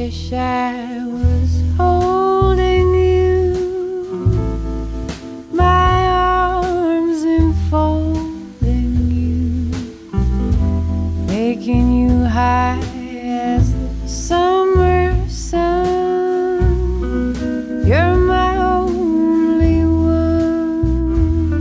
wish I was holding you, my arms enfolding you, making you high as the summer sun. You're my only one,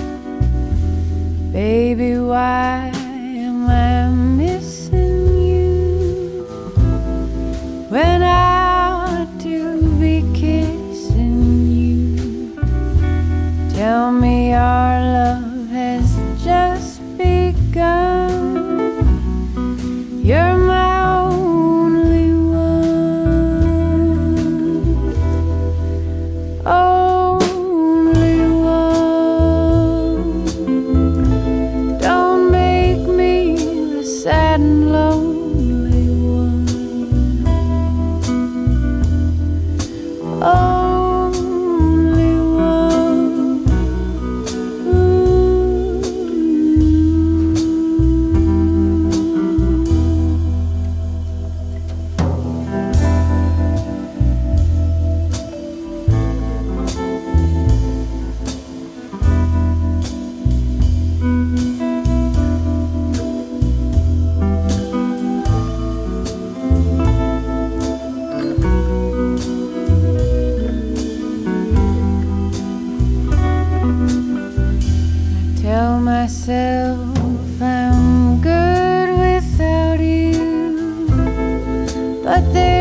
baby. Why am I missing you when I ought to be kissing you? Tell me our love has just begun. You're my only one, only one. Don't make me the sad and lonely one, only one. Tell myself I'm good without you, but there